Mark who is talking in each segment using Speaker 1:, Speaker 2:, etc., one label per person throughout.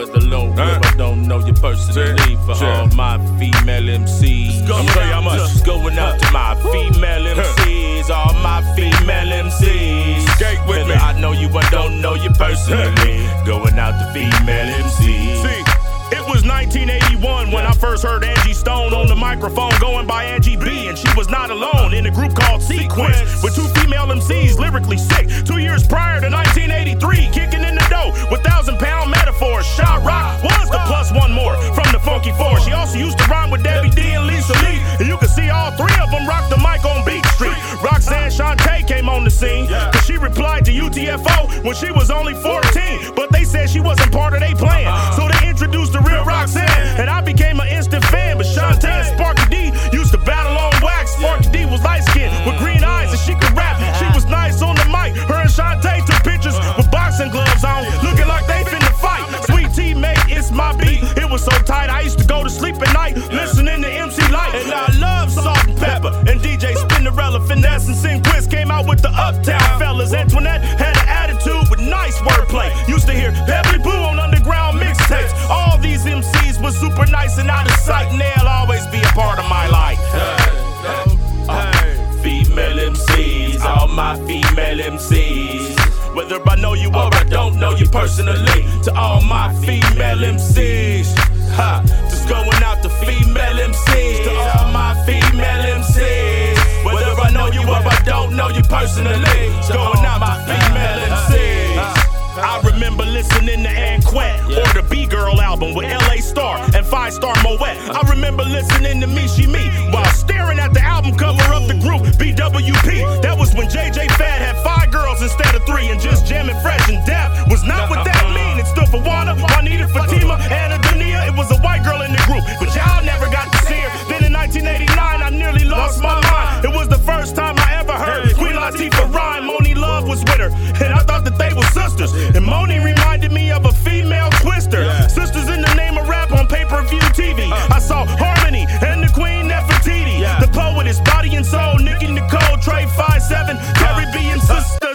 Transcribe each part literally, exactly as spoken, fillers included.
Speaker 1: let alone huh? I don't know you personally. For sure. All my female M Cs,
Speaker 2: I'm gonna tell you how much.
Speaker 1: It's going out to my female M Cs, all my female M Cs.
Speaker 2: Skate with
Speaker 1: Whether
Speaker 2: me.
Speaker 1: I know you, I don't know you personally. Going out to female M Cs.
Speaker 2: See, it was nineteen eighty-one when I first heard Angie Stone on the microphone going by Angie B, and she was not alone in a group called Sequence with two female M Cs lyrically sick. Two years prior to nineteen eighty-three, kicking in the dough with thousand pound metaphors. Shot Rock was the plus one more from the Funky Four. She also used to rhyme with Debbie D and Lisa Lee, and you can see all three of them rock the mic on Beat Street. Roxanne Shante came on the scene, cause she replied to U T F O when she was only fourteen, but they said she wasn't part of their plan, so they introduced the real Roxanne, and I became an instant fan. But Shante and Sparky D used to battle on wax. Sparky D was light skinned with green eyes and she could rap. She was nice on the mic. Her and Shante took pictures with boxing gloves on, looking like they finna fight. Sweet Tea mate, it's my beat. It was so tight I used to go to sleep at night listening to M C Light. And I love Salt and Pepper and D J Spinderella. Finesse and Sinquist came out with the Uptown Fellas. Antoinette had an attitude with nice wordplay. Used to hear Pebbly Boo on underground mixtapes. All these M Cs was super nice and out of sight, and they'll always be a part of my life.
Speaker 1: Hey, hey, female M Cs, all my female M Cs. Whether I know you or I don't know you personally, to all my female M Cs. Ha, just going out to female M Cs, to all my female M Cs. Whether I know you or I don't know you personally, going out to female M Cs.
Speaker 2: I remember listening to Anquette yeah. or the B-Girl album with L A Star and Five Star Moet. I remember listening to Me She Me while staring at the album cover of the group B W P. That was when J J Fad had five girls instead of three, and just jamming fresh and dap was not what that mean. It stood for Wanda, Juanita, Fatima, Anna Dunia. It was a white girl in the group, but y'all never got to see her. Then in nineteen eighty-nine, I nearly lost my mind. It was the first time I ever heard Queen Latifah rhyme. Moni Love was with her, and I thought that they were sisters. And Moni reminded me of a female Twister. Yeah. Sisters in the name of rap on pay-per-view T V. Uh. I saw Harmony and the Queen Nefertiti. Yeah. The poet is Body and Soul, Nicki Nicole, Trey five seven, Terry uh. B and Sister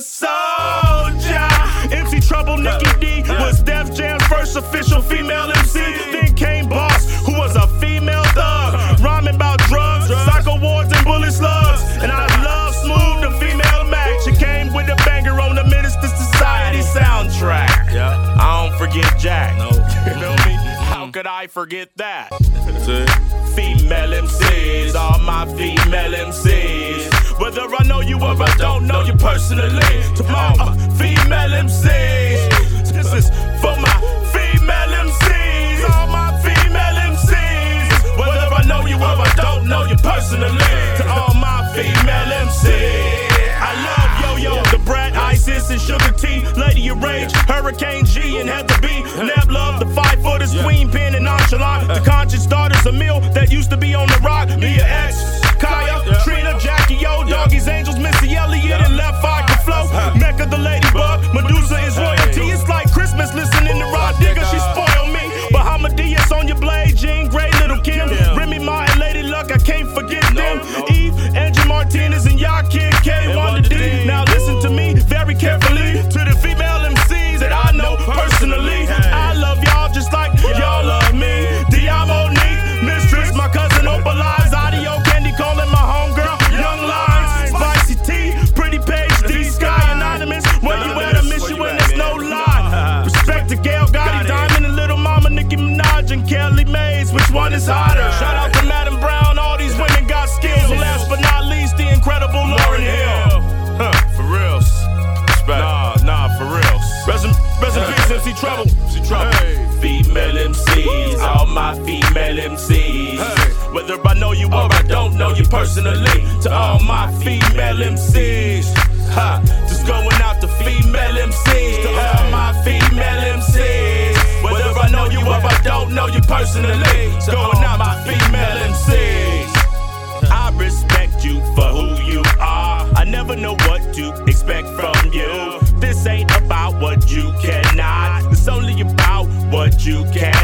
Speaker 2: Soulja. M C Trouble, Nikki uh. D uh. was Def Jam's first official female M C. Then came Boss, who was a female thug, uh. rhyming about drugs, drugs, psycho wards, and bullet slugs. And I love Smooth, the female Mac. She came with a banger on the Minister Society soundtrack.
Speaker 1: Yeah.
Speaker 2: I don't forget Jack.
Speaker 1: No.
Speaker 2: You know me? How could I forget that? Female M Cs, all my female M Cs. Whether I know you or I don't know you personally, to my uh, female M Cs. This is for my female M Cs, all my female M Cs. Whether I know you or I don't know you personally, to all my female M Cs. I love Yo-Yo, the Brat, Isis, and Sugar T, Lady of Rage, Hurricane G, and Heather B. Nab Love, the Five Footers, Queen Pen, and Nonchalant. The Conscious Daughters, Emil, that used to be on the rock. Mia X, Kaya, Trina, Jackie O, Doggies, Angels, Missy Elliott, and Left Eye can flow. Mecca, the Ladybug, Medusa is royalty. It's like Christmas listening to Rod Digger, she spoiled me. Bahamadia, Sonya Blade, Jean Grey, Little Kim, Remy Ma, and Lady Luck, I can't forget them. Eve, Angie Martinez, and y'all Kid K, Wanda D. Now listen to me very carefully, to the female M Cs that I know personally. I love y'all just like y'all love me. Diamo, Neek, Mistress, my cousin Opalize, Audio, Candy, calling my homegirl, Young Lines, Spicy T, Pretty Page, D, Sky, Anonymous. Where you at? I miss you and there's no lie. Respect to Gail Gotti, Diamond, and Little Mama, Nicki Minaj, and Kelly Mays. Which one is hotter? Shout out to Madam Brown, all these women got skills. And last but not least, the incredible Lauryn Hill.
Speaker 1: Huh, for reals. Respect.
Speaker 2: Nah, nah, for reals. Rest in, rest in peace, M C Trouble. M C Trouble.
Speaker 1: Hey. Female M Cs, all my female M Cs.
Speaker 2: Hey.
Speaker 1: Whether I know you or I don't know you personally, to all my female M Cs. Ha, just going out to female M Cs, to all my female M Cs. Whether I know you or I don't know you personally, to all my female M Cs. I respect you for who you are. I never know what to expect from you. This ain't about what you cannot. It's only about what you can.